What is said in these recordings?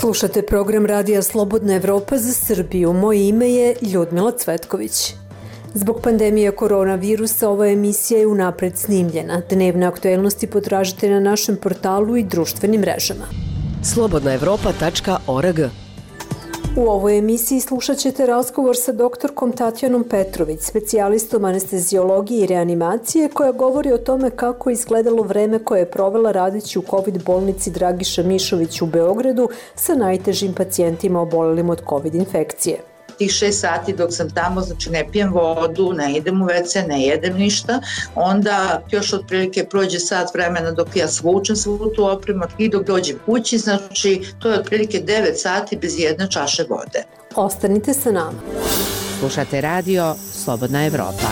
Slušate program Radija Slobodna Evropa za Srbiju. Moje ime je Ljudmila Cvetković. Zbog pandemije koronavirusa ova emisija je unapred snimljena. Dnevne aktuelnosti potražite na našem portalu i društvenim mrežama. slobodnaevropa.org. U ovoj emisiji slušat ćete razgovor sa doktorkom Tatjanom Petrović, specijalistom anesteziologije i reanimacije, koja govori o tome kako je izgledalo vreme koje je provela radeći u COVID bolnici Dragiša Mišović u Beogradu sa najtežim pacijentima obolelim od COVID infekcije. Tih 6 sati dok sam tamo, znači ne pijem vodu, ne idem u WC, ne jedem ništa, onda još otprilike prođe sat vremena dok ja svučem svu tu opremu i dok dođem kući, znači to je otprilike 9 sati bez jedne čaše vode. Ostanite sa nama. Slušate radio Slobodna Evropa.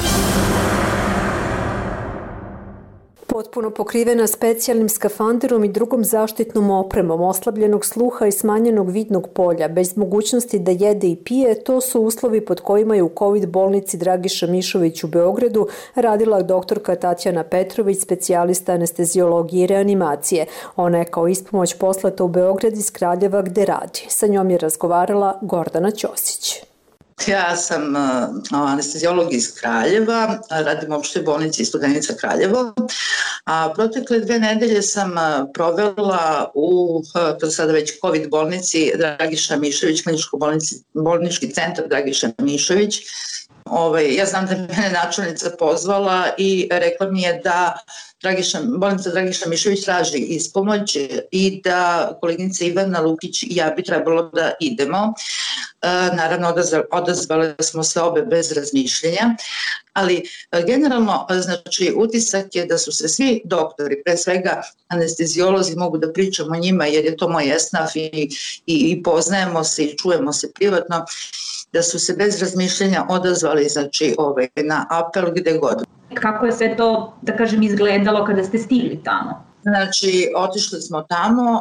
Potpuno pokrivena specijalnim skafanderom i drugom zaštitnom opremom, oslabljenog sluha i smanjenog vidnog polja, bez mogućnosti da jede i pije, to su uslovi pod kojima je u COVID bolnici Dragiša Mišović u Beogradu radila doktorka Tatjana Petrović, specijalista anesteziologije i reanimacije. Ona je kao ispomoć poslata u Beograd iz Kraljeva gde radi. Sa njom je razgovarala Gordana Ćosić. Ja sam anesteziolog iz Kraljeva, radim u opštoj bolnici Studenica Kraljevo, a protekle 2 nedelje sam provela u sada već COVID bolnici Dragiša Mišović, bolnički centar Dragiša Mišović. Ja znam da je mene načelnica pozvala i rekla mi je da bolnica Dragiša Mišović traži ispomoć i da koleginica Ivana Lukić i ja bi trebalo da idemo. Naravno, odazvale smo se obe bez razmišljenja, ali generalno, znači, utisak je da su se svi doktori, pre svega anestezijolozi, mogu da pričam o njima jer je to moj esnaf i poznajemo se i čujemo se privatno, da su se bez razmišljenja odazvali, znači, na apel gde god. Kako je sve to, da kažem, izgledalo kada ste stigli tamo? Znači, otišli smo tamo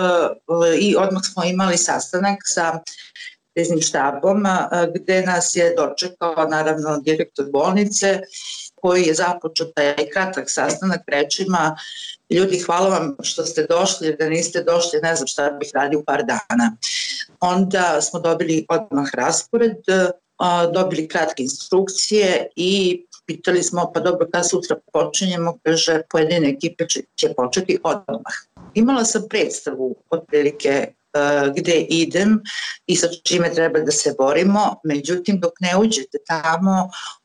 i odmah smo imali sastanak sa kriznim štabom gde nas je dočekao naravno direktor bolnice koji je započeo taj kratak sastanak rečima: ljudi, hvala vam što ste došli, jer da niste došli ne znam šta bih radio u par dana. Onda smo dobili odmah raspored, dobili kratke instrukcije i pitali smo, pa dobro, kad sutra počinjemo, kaže, pojedine ekipe će početi odmah. Imala sam predstavu otprilike gde idem i sa čime treba da se borimo, međutim dok ne uđete tamo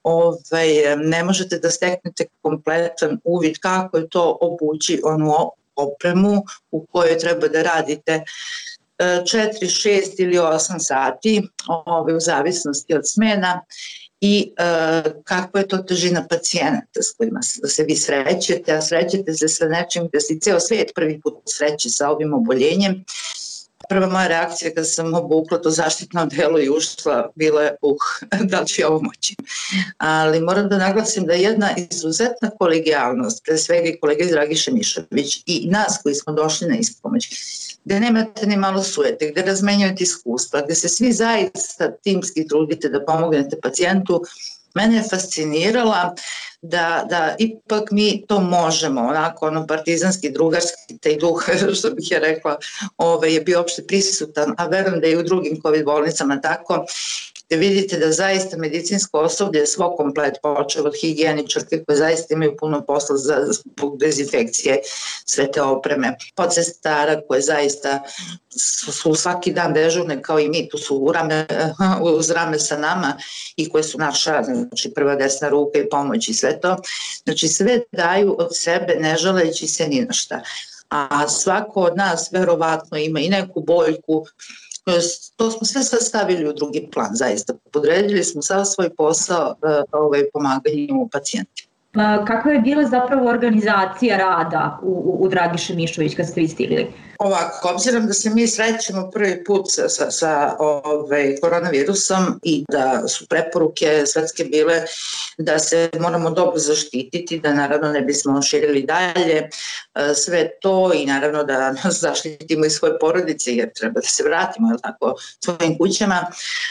ne možete da steknete kompletan uvid kako je to obući onu opremu u kojoj treba da radite 4, 6 ili 8 sati u zavisnosti od smena i kako je to težina pacijenata s kojima se vi srećete, a srećete se sa nečim gde se ceo svijet prvi put sreće sa ovim oboljenjem. Prva moja reakcija kada sam obukla to zaštitno odelo i ušla bila je da li će ovo moći. Ali moram da naglasim da je jedna izuzetna kolegijalnost, pre svega i kolega Dragiša Mišović i nas koji smo došli na ispomoć, gde nemate ni malo sujete, gde razmenjujete iskustva, gde se svi zaista timski trudite da pomognete pacijentu. Mene je fascinirala da ipak mi to možemo, onako partizanski, drugarski, taj duh, što bih ja rekla, je bio opšte prisutan, a verujem da je i u drugim COVID bolnicama tako, gde vidite da zaista medicinsko osoblje svo komplet počeo od higijeničarke koje zaista imaju puno posla zbog dezinfekcije sve te opreme, podsestara koje zaista su svaki dan dežurne kao i mi, tu su uz rame sa nama i koje su naša, znači, prva desna ruka i pomoć i sve to, znači sve daju od sebe ne žaleći se ni na šta, a svako od nas verovatno ima i neku boljku. To smo sve stavili u drugi plan, zaista. Podredili smo sav svoj posao pomaganju pacijentima. Kakva je bila zapravo organizacija rada u Dragiše Mišović kad ste vi stigli? Ovako, obzirom da se mi srećemo prvi put sa koronavirusom i da su preporuke svetske bile da se moramo dobro zaštititi, da naravno ne bismo širili dalje sve to i naravno da zaštitimo i svoje porodice jer treba da se vratimo svojim kućama.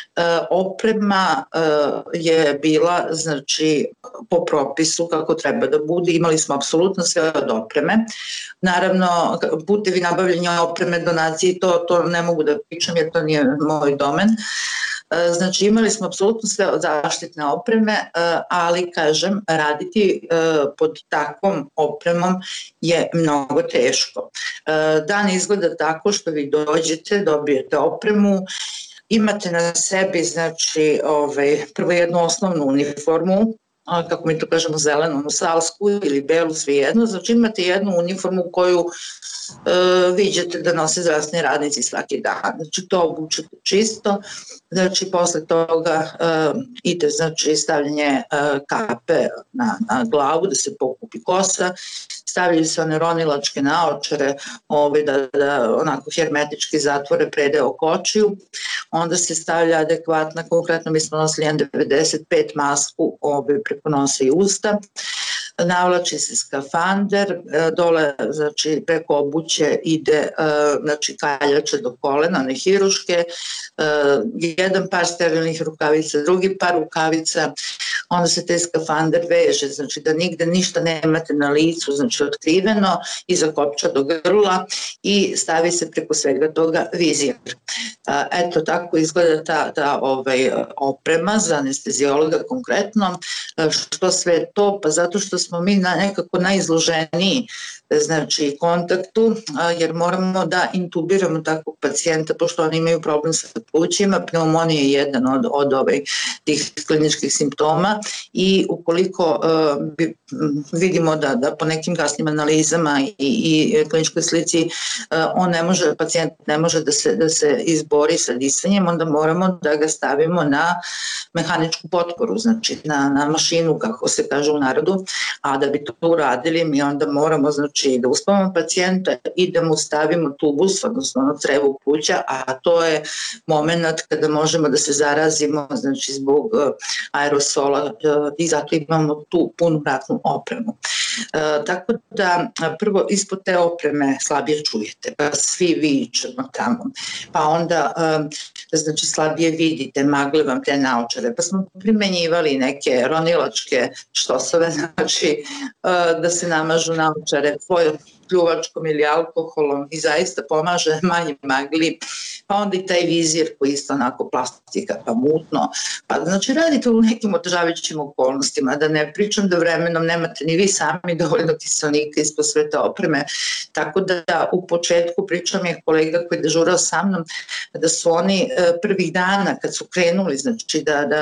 Oprema je bila, znači, po propisu kako treba da bude. Imali smo apsolutno sve od opreme. Naravno, putevi nabavljanja nabavljanje opreme, donacije, to ne mogu da pričam jer to nije moj domen. Znači imali smo apsolutno sve od zaštitne opreme, ali kažem, raditi pod takvom opremom je mnogo teško. Dan izgleda tako što vi dođete, dobijete opremu, imate na sebi, znači, prvo jednu osnovnu uniformu, kako mi to kažemo, zelenu, salsku ili belu, svejedno, znači imate jednu uniformu koju viđate da nose zdravstveni radnici svaki dan, znači to obučete čisto, znači posle toga ide znači stavljanje kape na glavu da se pokupi kosa, stavljaju se one ronilačke naočare da onako hermetički zatvore predeo kočiju, onda se stavlja adekvatna, konkretno mi smo nosili N95 masku preko nosa i usta, navlači se skafander, dole znači preko obuće ide znači kaljače do kolena, ne hiruške, jedan par sterilnih rukavica, drugi par rukavica, onda se taj skafander veže, znači da nigde ništa nemate na licu, znači otkriveno, iza kopča do grla i stavi se preko svega toga vizir. Eto tako izgleda ta oprema za anestezijologa konkretno. Što sve to? Pa zato što smo mi nekako najizloženiji znači kontaktu, jer moramo da intubiramo takvog pacijenta, pošto oni imaju problem sa plućima, pneumonija je jedan od tih kliničkih simptoma i ukoliko vidimo da po nekim gasnim analizama i kliničkoj slici pacijent ne može da se izbori sa disanjem, onda moramo da ga stavimo na mehaničku potporu, znači na mašinu, kako se kaže u narodu, a da bi to uradili mi onda moramo znači da uspavamo pacijenta i da mu stavimo tubus, odnosno crevo pluća, a to je moment kada možemo da se zarazimo, znači zbog aerosola i zato imamo tu punu vratnu opremu. Tako da prvo ispod te opreme slabije čujete, pa svi vičemo tamo, pa onda znači slabije vidite, magle vam te naočare, pa smo primenjivali neke ronilačke štosove, znači da se namažu naočare pljuvačkom ili alkoholom i zaista pomaže manje magli, pa onda i taj vizir koji isto onako plastika pa mutno, pa znači radite u nekim otežavajućim okolnostima, da ne pričam da vremenom nemate ni vi sami dovoljno kiselnika ispod sve te opreme, tako da u početku pričam je kolega koji je dežurao sa mnom da su oni prvih dana kad su krenuli znači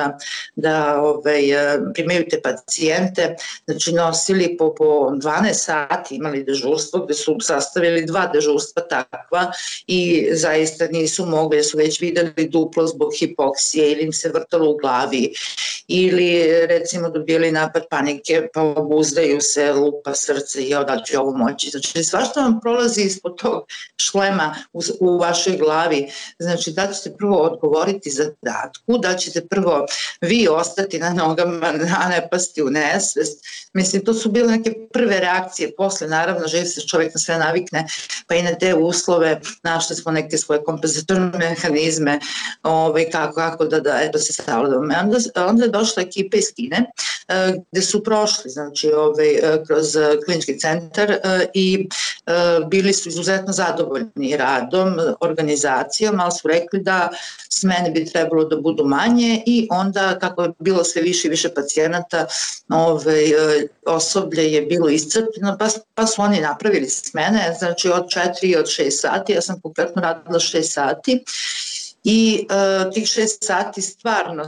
da primaju te pacijente, znači nosili po 12 sati, imali dežurstvo gde su sastavili 2 dežurstva takva i zaista nisu mogli, jer su već videli duplo zbog hipoksije ili im se vrtalo u glavi ili recimo dobili napad panike pa obuzdaju se, lupa srce i da će ovo moći. Znači svašta vam prolazi ispod tog šlema u vašoj glavi, znači da ćete prvo odgovoriti zadatku, da ćete prvo vi ostati na nogama, a ne pasti u nesvest. Mislim, to su bile neke prve reakcije, posle naravno živ se čovjek na sve navikne, pa i na te uslove našli smo neke svoje kompenzatorne mehanizme, kako da se savladamo. Onda je došla ekipa iz Kine, gde su prošli, znači kroz klinički centar i bili su izuzetno zadovoljni radom, organizacijom, ali su rekli da smene bi trebalo da budu manje i onda kako je bilo sve više i više pacijenata, osoblje je bilo iscrpljeno, pa su oni napravili smene, znači od 4 i od 6 sati, ja sam konkretno radila 6 sati i tih 6 sati stvarno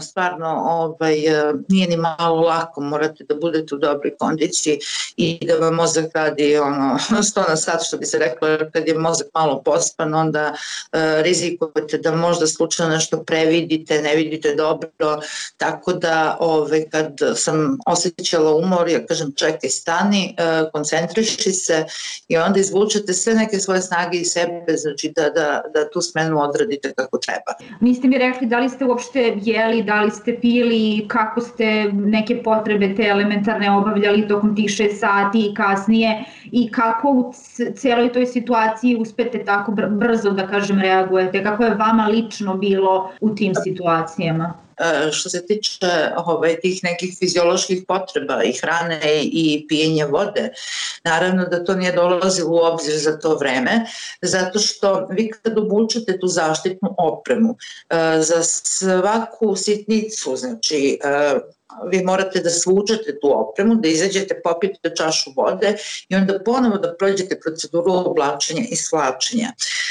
nije ni malo lako, morate da budete u dobroj kondiciji i da vam mozak radi 100 na sat, što bi se reklo, kad je mozak malo pospan, onda rizikujete da možda slučajno nešto previdite, ne vidite dobro, tako da kad sam osjećala umor, ja kažem čekaj, stani, koncentriši se i onda izvučete sve neke svoje snage iz sebe, znači da tu smenu odradite kako treba. Niste mi rekli da li ste uopšte jeli, da li ste pili, kako ste neke potrebe te elementarne obavljali tokom tih 6 sati i kasnije i kako u celoj toj situaciji uspete tako brzo da kažem reagujete, kako je vama lično bilo u tim situacijama? Što se tiče tih nekih fizioloških potreba i hrane i pijenja vode, naravno da to nije dolazilo u obzir za to vreme, zato što vi kad obučete tu zaštitnu opremu, za svaku sitnicu, znači vi morate da svučete tu opremu, da izađete, popijete čašu vode i onda ponovo da prođete proceduru oblačenja i svlačenja.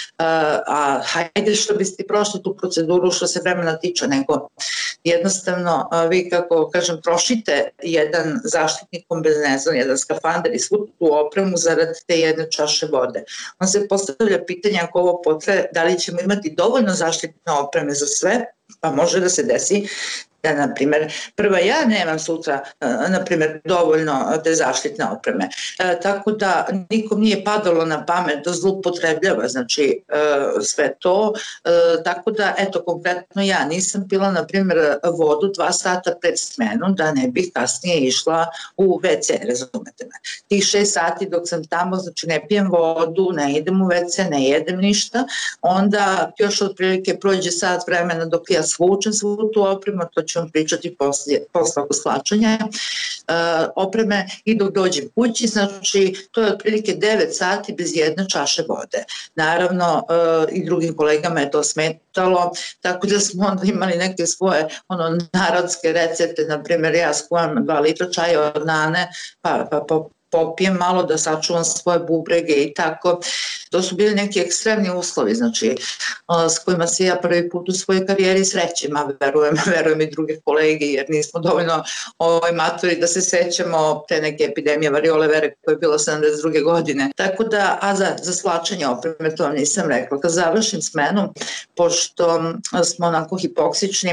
A hajde što biste prošli tu proceduru što se vremena tiče, nego jednostavno vi, kako kažem, trošite jedan zaštitni kombinezon, jedan skafander i svu tu opremu zarad te jedne čaše vode. On se postavlja pitanje ako ovo potraje, da li ćemo imati dovoljno zaštitne opreme za sve, pa može da se desi da, na primjer, prva ja nemam sutra, na primjer, dovoljno te zaštitne opreme. Tako da nikom nije padalo na pamet da zloupotrebljava, znači sve to. Tako da, eto, konkretno ja nisam pila, na primjer, vodu 2 sata pred smenu da ne bih kasnije išla u WC, razumete me. Tih 6 sati dok sam tamo, znači ne pijem vodu, ne idem u WC, ne jedem ništa, onda još otprilike prođe sat vremena dok ja svučem svu tu opremu, to ću vam pričati posle ovog slačanja opreme i dok dođem kući, znači to je otprilike 9 sati bez jedne čaše vode. Naravno i drugim kolegama je to smetalo, tako da smo onda imali neke svoje narodske recepte, na primjer ja skuvam 2 litra čaja od nane, pa popijem malo da sačuvam svoje bubrege i tako. To su bili neki ekstremni uslovi, znači s kojima se ja prvi put u svojoj karijeri srećem, a verujem i druge kolege, jer nismo dovoljno matori da se sećamo te neke epidemije variole vere koja je bila 72. godine. Tako da, a za slačenje opreme to vam nisam rekla. Kad završim smenu, pošto smo onako hipoksični,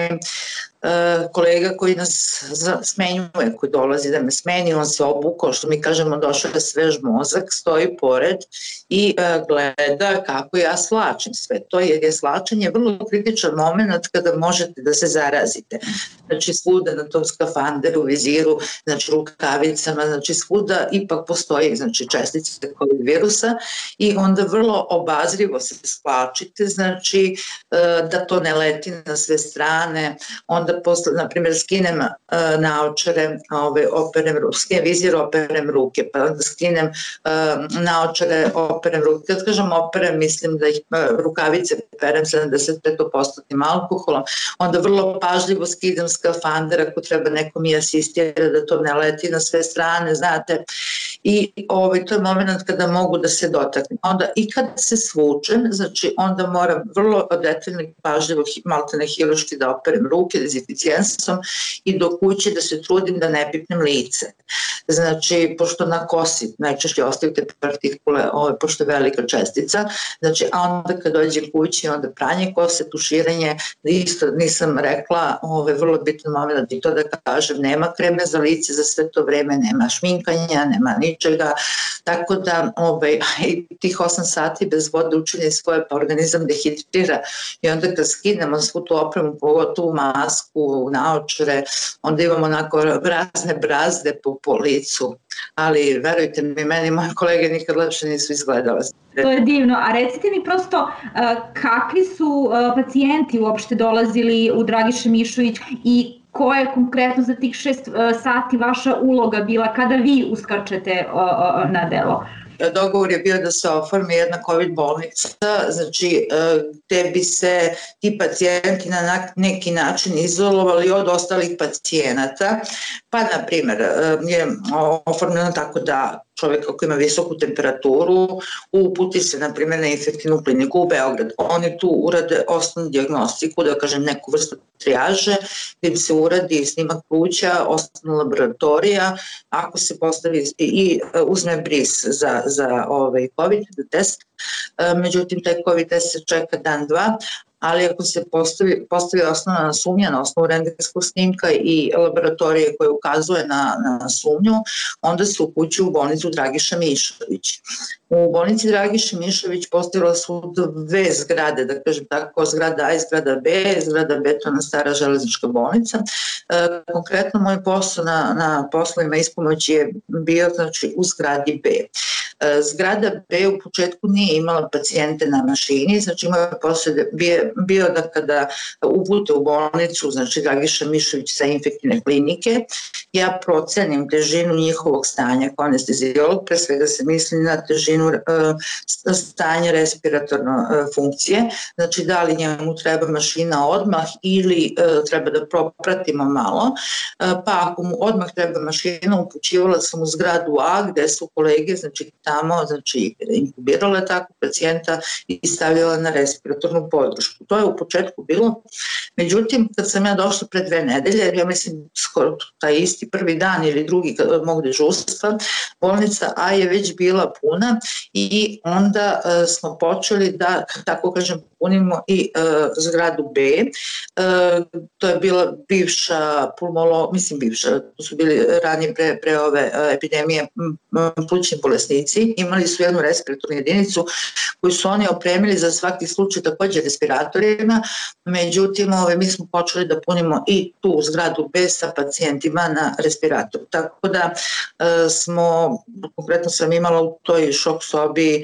kolega koji nas smenjuje, koji dolazi da me smeni, on se obukao, što mi kažemo, došao je svež mozak, stoji pored i gleda kako ja slačim sve to, jer je slačenje vrlo kritičan moment kada možete da se zarazite. Znači svuda na tom skafanderu, viziru, znači rukavicama, znači svuda ipak postoji čestice COVID virusa i onda vrlo obazrivo se slačite, znači da to ne leti na sve strane, onda posle, na primjer, skinem naočare, skinem vizir, operem ruke, pa onda skinem naočare, operem ruke. Kad kažem operem, mislim da ih rukavice perem 75% alkoholom, onda vrlo pažljivo skidam skafander ako treba neko mi asistira da to ne leti na sve strane, znate. I to je moment kada mogu da se dotaknem. Onda i kad se svučem, znači onda moram vrlo detaljno i pažljivo, maltene hiruški da operem ruke, dezinficijensom i do kuće da se trudim da ne pipnem lice. Znači, pošto na kosi najčešće ostaju te partikule, pošto je velika čestica, znači, a onda kad dođem kući, onda pranje kose, tuširanje, isto nisam rekla, vrlo bitan moment i to da kažem, nema kreme za lice za sve to vreme, nema šminkanja, nema ničega, tako da tih 8 sati bez vode učini svoje, pa organizam dehidrira i onda kad skinemo svu tu opremu, pogotovo masku, naočare, onda imamo onako razne brazde po licu, ali verujte mi, meni moje kolege nikad lepše nisu izgledale. To je divno, a recite mi prosto kakvi su pacijenti uopšte dolazili u Dragiša Mišović i koja je konkretno za tih 6 sati vaša uloga bila kada vi uskačete na delo? Dogovor je bio da se oformi jedna COVID bolnica, znači gde bi se ti pacijenti na neki način izolovali od ostalih pacijenata, pa na primjer je oformljeno tako da čovjek ako ima visoku temperaturu uputi se na primjer na infektivnu kliniku u Beograd. Oni tu urade osnovnu dijagnostiku, da kažem neku vrstu trijaže, gdje im se uradi snimak pluća, osnovna laboratorija, ako se postavi i uzme bris za COVID test, međutim taj COVID test se čeka dan, dva, ali ako se postavi osnovna sumnja na osnovu rentgenskog snimka i laboratorije koje ukazuje na sumnju, onda se upućuje u bolnicu Dragiša Mišović. U bolnici Dragiše Mišović postavila su dve zgrade, da kažem tako, zgrada A i zgrada B, zgrada B to na stara železnička bolnica. Konkretno moj posao na poslovima ispomoći je bio znači, u zgradi B. Zgrada B u početku nije imala pacijente na mašini, znači moj posao je bio da kada upute u bolnicu, znači Dragiša Mišović sa infektivne klinike, ja procenim težinu njihovog stanja kao anestezijolog, pre svega se misli na težinu stanja respiratorne funkcije, znači da li njemu treba mašina odmah ili treba da propratimo malo, pa ako mu odmah treba mašina, upućivala sam u zgradu A gde su kolege, znači tamo, znači inkubirala takvog pacijenta i stavljala na respiratornu podršku. To je u početku bilo, međutim kad sam ja došla pre 2 nedelje, jer ja mislim skoro taj isti prvi dan ili drugi mog dežurstva, bolnica A je već bila puna i onda smo počeli da, tako kažem, punimo i zgradu B. To je bila bivša bivša, to su bili ranije pre ove epidemije plućni bolesnici, imali su jednu respiratornu jedinicu koju su oni opremili za svaki slučaj takođe respiratorima, međutim mi smo počeli da punimo i tu zgradu B sa pacijentima na respiratoru. Tako da konkretno sam imala u toj šok sobi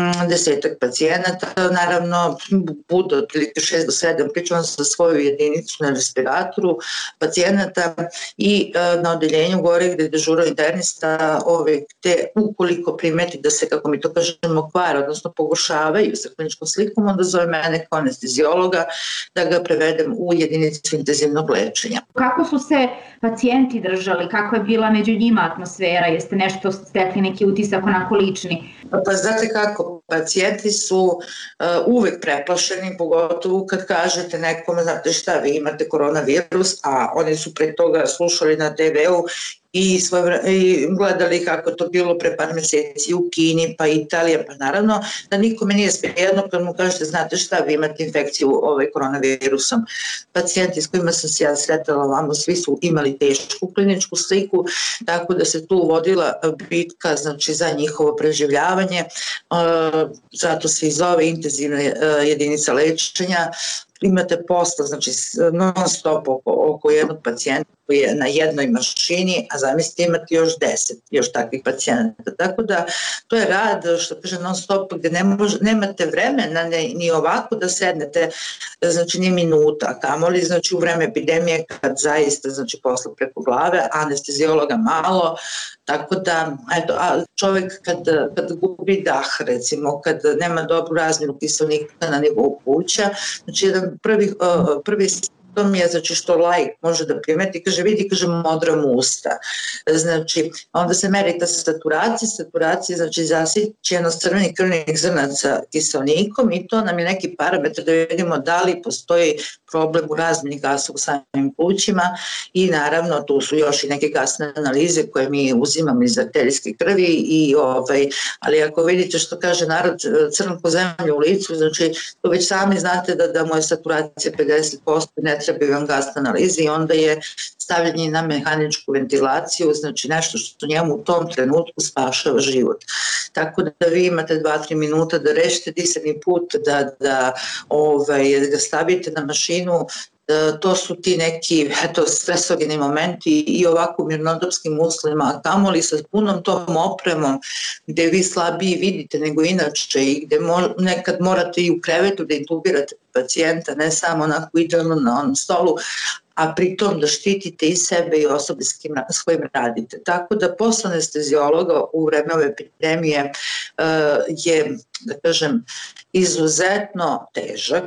10 pacijenata, naravno bude otprilike 6 do 7, pričam sa svoju jedinicu na respiratoru pacijenata i na odeljenju gore gde je dežurao internista, gde ukoliko primeti da se, kako mi to kažemo, kvare, odnosno pogoršavaju sa kliničkom slikom, onda zove mene kao anestezijologa da ga prevedem u jedinicu intenzivnog lečenja. Kako su se pacijenti držali? Kako je bila među njima atmosfera? Jeste nešto stekli neki utisak onako lični? Pa znate kako, pacijenti su uvek preplašeni, pogotovo kad kažete nekome, znate šta, vi imate koronavirus, a oni su pre toga slušali na TV-u i gledali kako to bilo pre par meseci u Kini, pa Italija, pa naravno da nikome nije svejedno kad mu kažete, znate šta, vi imate infekciju koronavirusom. Pacijenti s kojima sam se ja sretala ovamo, svi su imali tešku kliničku sliku, tako da se tu vodila bitka, znači, za njihovo preživljavanje, zato se i zove intenzivna jedinica lečenja. Imate posla, znači non stop oko jednog pacijenta koji je na jednoj mašini, a zamislite imate još 10 još takvih pacijenata. Tako da to je rad, što kaže, non stop, gde nemate vremena ni ovako da sednete, znači ni minuta, kamoli znači u vreme epidemije kad zaista znači posla preko glave, anestezijologa malo, tako da eto, čovek kad gubi dah, recimo, kad nema dobru razmjenu kiselnika na nivou pluća, znači jedan prvi simptom je, znači, što laik može da primeti, kaže, vidi, kaže, modram usta. Znači, onda se meri ta saturacija, znači, zasićenost crvenih krvnih zrnaca kiselnikom i to nam je neki parametar da vidimo da li postoji problem u razmjeni gasa u samim plućima i naravno tu su još i neke gasne analize koje mi uzimamo iz arterijske krvi ali ako vidite što kaže narod crn ko zemlju u licu, znači to već sami znate da mu je saturacija 50%, ne treba vam gasna analiza i onda je stavljanje na mehaničku ventilaciju, znači nešto što njemu u tom trenutku spašava život. Tako da vi imate 2-3 minuta da rešite disani put, da ga stavite na mašinu. To su ti neki stresogeni momenti i ovako u mirnodopskim uslovima, a kamoli sa punom tom opremom gde vi slabiji vidite nego inače i gde nekad morate i u krevetu da intubirate pacijenta, ne samo onako idealno na onom stolu, a pritom da štitite i sebe i osobe s kojim radite. Tako da posao anestezijologa u vreme ove epidemije je, da kažem, izuzetno težak.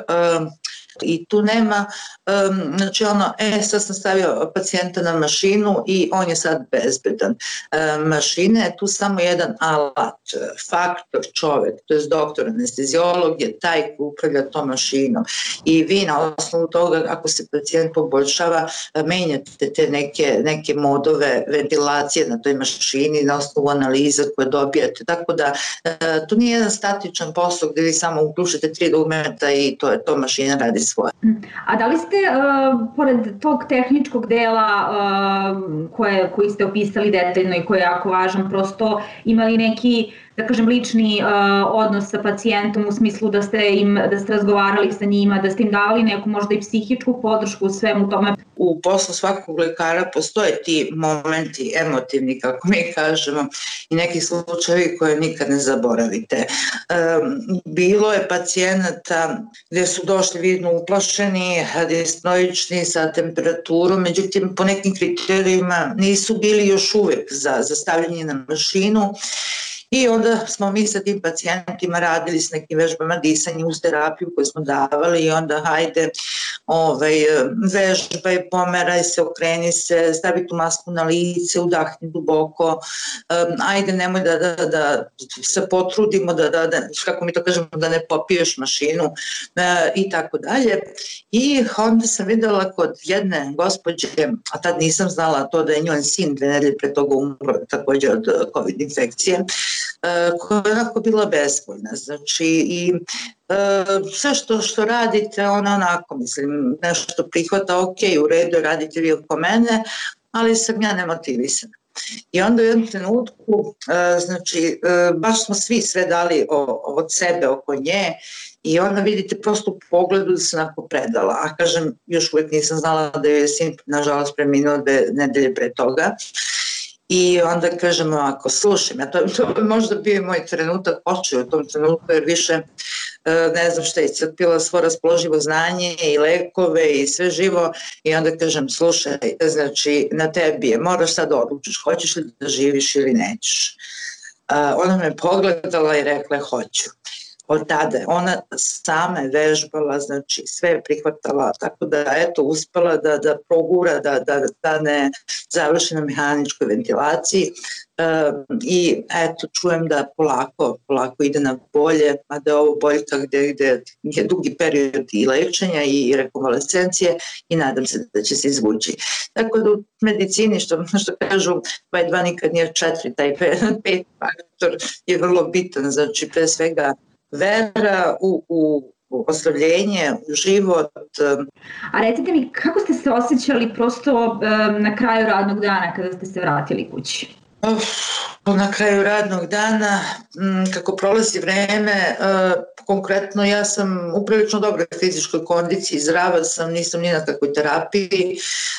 I tu nema, znači sad sam stavio pacijenta na mašinu i on je sad bezbedan. Mašina je tu samo jedan alat, faktor čovek, to je doktor, anestezijolog je taj koji upravlja tom mašinom i vi na osnovu toga, ako se pacijent poboljšava, menjate te neke modove ventilacije na toj mašini na osnovu analiza koje dobijate, tako da to nije jedan statičan posao gde vi samo uključite 3 dugmeta i to mašina radi svoje. A da li ste, pored tog tehničkog dela koji ste opisali detaljno i koji je jako važan, prosto imali neki da kažem, lični odnos sa pacijentom u smislu da ste razgovarali sa njima, da ste im davali neku možda i psihičku podršku u svemu tome? U poslu svakog lekara postoje ti momenti emotivni, kako mi kažemo, i neki slučajevi koje nikad ne zaboravite. Bilo je pacijenata gdje su došli vidno uplašeni, disnoični, sa temperaturom, međutim po nekim kriterijima nisu bili još uvek za stavljanje na mašinu. I onda smo mi sa tim pacijentima radili s nekim vežbama disanja uz terapiju koju smo davali i onda hajde vežbaj, pomeraj se, okreni se, stavi tu masku na lice, udahni duboko, ajde nemoj da se potrudimo, da kako mi to kažemo, da ne popiješ mašinu i tako dalje. I onda sam videla kod jedne gospođe, a tad nisam znala to da je njen sin 2 nedelje pre toga umro takođe od COVID infekcije, koja je onako bila bezvoljna, znači i sve što radite, ona onako, mislim, nešto prihvata, ok, u redu, radite vi oko mene, ali sam ja nemotivisana. I onda u jednom trenutku, znači, baš smo svi sve dali od sebe oko nje i onda vidite prosto u pogledu da se onako predala, a kažem, još uvijek nisam znala da je sin, nažalost, preminuo 2 nedelje pre toga. I onda kažem ovako, slušaj, to bi možda bio moj trenutak očeo u tom trenutku, jer više ne znam šta, iscrpila svo raspoloživo znanje i lekove i sve živo i onda kažem, slušaj, znači na tebi je, moraš sad odlučiš, hoćeš li da živiš ili nećeš. Ona me pogledala i rekla, hoću. Od tada ona sama je vežbala, znači sve je prihvatala, tako da eto uspela da progura, da ne završi na mehaničkoj ventilaciji i eto čujem da polako ide na bolje, a da je ovo boljka gde je dugi period i lečenja i rekonvalescencije i nadam se da će se izvući. Tako da u medicini što kažu 2 nikad nije 4, taj 5 faktor je vrlo bitan, znači pre svega vera u ozdravljenje, u život. A recite mi, kako ste se osjećali prosto na kraju radnog dana kada ste se vratili kući? Na kraju radnog dana, kako prolazi vreme, konkretno ja sam u prilično dobroj fizičkoj kondiciji, zdrava sam, nisam ni na kakvoj terapiji,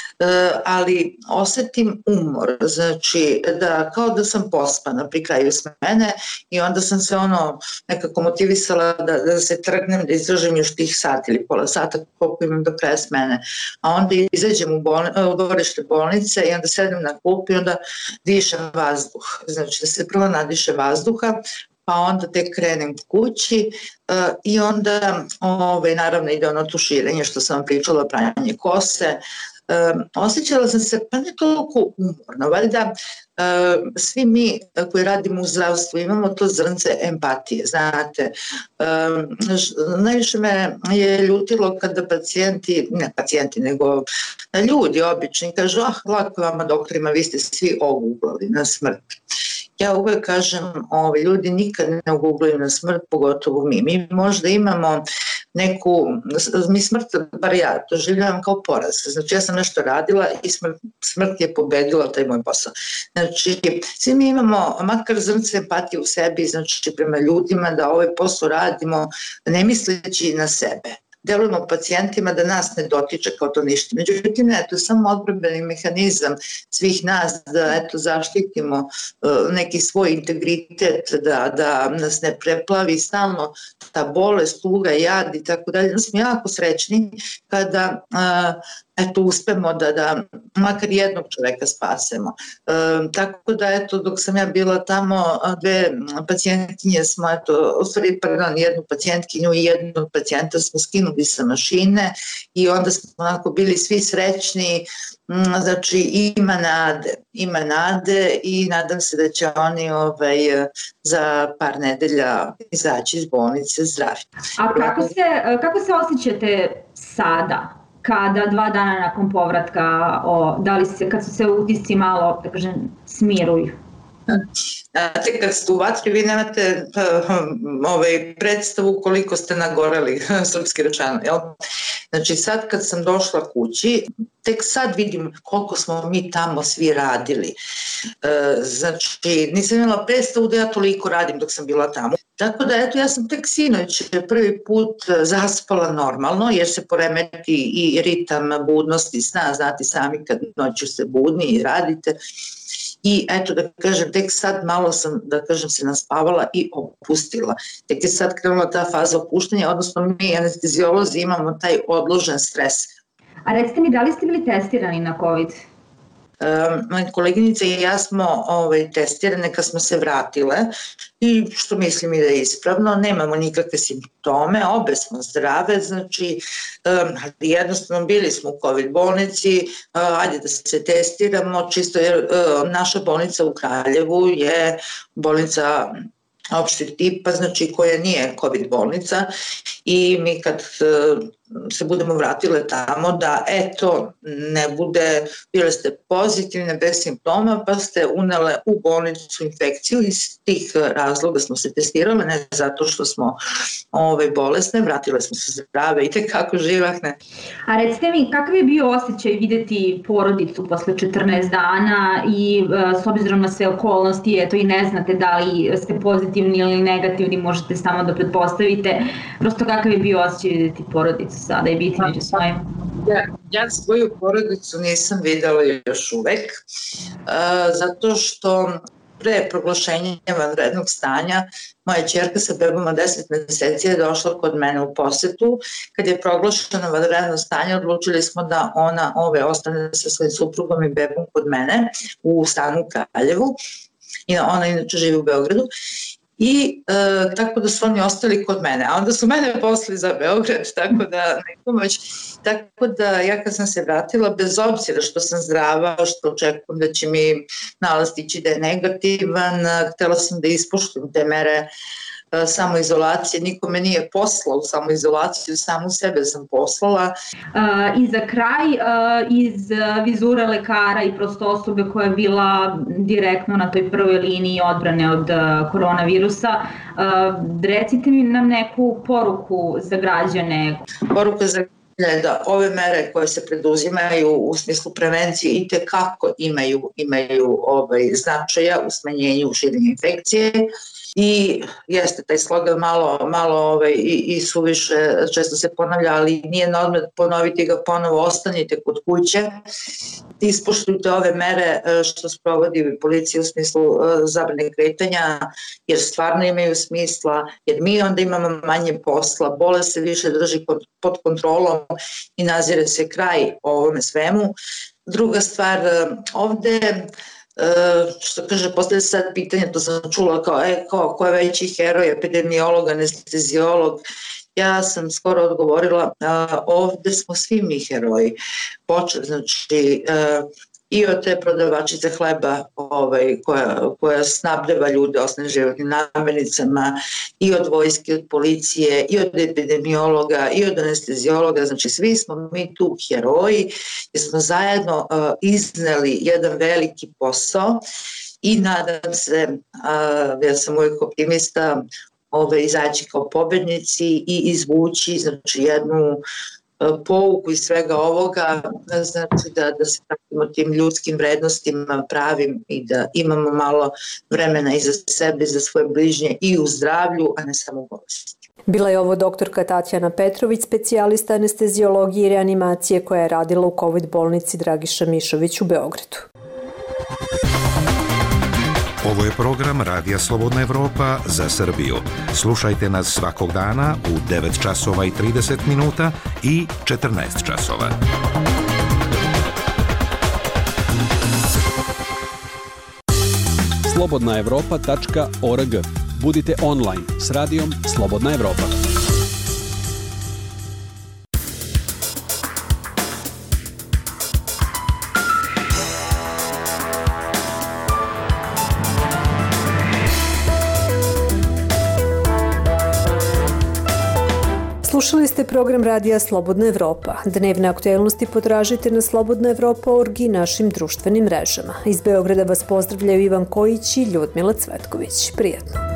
ali osetim umor, znači kao da sam pospana pri kraju smene i onda sam se nekako motivisala da se trgnem, da izdržim još tih sat ili pola sata koliko imam do kraja smene, a onda izađem u dvorište bolnice i onda sedem na klupu i onda dišem vazduh, znači da se prvo nadiše vazduha, pa onda tek krenem kući i onda naravno ide tuširanje što sam vam pričala, pranje kose. Osjećala sam se pa ne toliko umorno, valjda svi mi koji radimo u zdravstvu imamo to zrnce empatije, znate. Najviše me je ljutilo kada ne pacijenti, nego ljudi obični kažu, lako vama doktorima, vi ste svi oguglali na smrt. Ja uvek kažem, ljudi nikad ne oguglaju na smrt, pogotovo mi. Mi možda imamo mi smrt, bar ja, doživljavam kao poraz. Znači ja sam nešto radila i smrt je pobedila taj moj posao. Znači svi mi imamo makar zrnce empatije u sebi, znači prema ljudima da ovaj posao radimo ne misleći na sebe. Delujemo pacijentima da nas ne dotiče kao to ništa. Međutim, to je samo odbrambeni mehanizam svih nas da zaštitimo neki svoj integritet, da nas ne preplavi stalno ta bolest, tuga, jad i tako dalje. Da smo jako srećni kada uspemo da makar jednog čoveka spasemo. Tako da dok sam ja bila tamo, 2 pacijentkinje smo, jednu pacijentkinju i jednog pacijenta smo skinuli sa mašine i onda smo onako bili svi srećni, znači ima nade i nadam se da će oni za par nedelja izaći iz bolnice zdravi. A kako se osjećate sada? Kada 2 dana nakon povratka, kad su se utisci malo, da kažem, smiruju? Znate, kad ste u vatri, vi nemate predstavu koliko ste nagoreli, srpski rečeno, jel? Znači sad kad sam došla kući, tek sad vidim koliko smo mi tamo svi radili. Znači, nisam imala predstavu da ja toliko radim dok sam bila tamo. Tako da, eto, ja sam tek sinoć prvi put zaspala normalno, jer se poremeti i ritam budnosti sna, znate sami kad noću ste budni i radite. I eto, da kažem, tek sad malo sam, da kažem, se naspavala i opustila. Tek je sad krenula ta faza opuštanja, odnosno mi anesteziolozi imamo taj odložen stres. A recite mi, da li ste bili testirani na COVID? Koleginica i ja smo testirane kad smo se vratile i što mislim i da je ispravno, nemamo nikakve simptome, obe smo zdrave, znači jednostavno bili smo u COVID bolnici, ajde da se testiramo, čisto jer naša bolnica u Kraljevu je bolnica opšteg tipa, znači koja nije COVID bolnica i mi kad se budemo vratile tamo da eto ne bude, bile ste pozitivne bez simptoma pa ste unele u bolnicu infekciju, iz tih razloga smo se testirale, ne zato što smo bolesne, vratile smo se zdrave i tekako živahne. A recite mi, kakav je bio osjećaj videti porodicu posle 14 dana i s obzirom na sve okolnosti, eto i ne znate da li ste pozitivni ili negativni, možete samo da pretpostavite, prosto kakav je bio osjećaj videti porodicu sada i biti među svojim? Ja svoju porodicu nisam videla još uvek, zato što pre proglašenja vanrednog stanja moja ćerka sa bebom od 10 meseci je došla kod mene u posetu. Kad je proglašeno vanredno stanje, odlučili smo da ona ostane sa svojim suprugom i bebom kod mene u stanu u Kraljevu. I ona inače živi u Beogradu. I tako da su oni ostali kod mene, a onda su mene poslali za Beograd, tako da ja kad sam se vratila, bez obzira što sam zdrava, što očekujem da će mi nalaz ići da je negativan, htela sam da ispoštujem te mere samoizolacije, nikome nije poslao u samoizolaciju, samu sebe sam poslala. I za kraj, iz vizure lekara i prosto osobe koja je bila direktno na toj prvoj liniji odbrane od koronavirusa, recite mi nam neku poruku za građane. Poruka za građane da ove mere koje se preduzimaju u smislu prevencije i tekako imaju značaja u smanjenju širenja infekcije. I jeste taj slogan malo i suviše često se ponavlja, ali nije na odmet ponoviti ga ponovo, ostanite kod kuće, ispoštujte ove mere što sprovodi policija u smislu zabrane kretanja, jer stvarno imaju smisla, jer mi onda imamo manje posla, bolest se više drži pod kontrolom i nazire se kraj ovome svemu. Druga stvar, ovde što kaže, postoje sad pitanje, to sam čula kao ko je veći heroj, epidemiolog, anesteziolog. Ja sam skoro odgovorila, ovde smo svi mi heroji. Znači, i od te prodavačice hleba koja snabdeva ljude osnovnim životnim namirnicama, i od vojske, od policije, i od epidemiologa, i od anesteziologa, znači svi smo mi tu heroji jer smo zajedno izneli jedan veliki posao i nadam se, ja sam uvijek optimista, izaći kao pobednici i izvući znači jednu pouku iz svega ovoga, znači da se pratimo tim ljudskim vrednostima pravim i da imamo malo vremena i za sebe i za svoje bližnje i u zdravlju, a ne samo u bolesti. Bila je ovo doktorka Tatjana Petrović, specijalista anesteziologije i reanimacije koja je radila u COVID bolnici Dragiša Mišović u Beogradu. Ovo je program Radija Slobodna Evropa za Srbiju. Slušajte nas svakog dana u 9 časova i 30 minuta i 14 časova. slobodnaevropa.org. Budite online s radijom Slobodna Evropa. Slušali ste program Radija Slobodna Evropa. Dnevne aktuelnosti potražite na slobodnaevropa.org i našim društvenim mrežama. Iz Beograda vas pozdravljaju Ivan Kojić i Ljudmila Cvetković. Prijatno.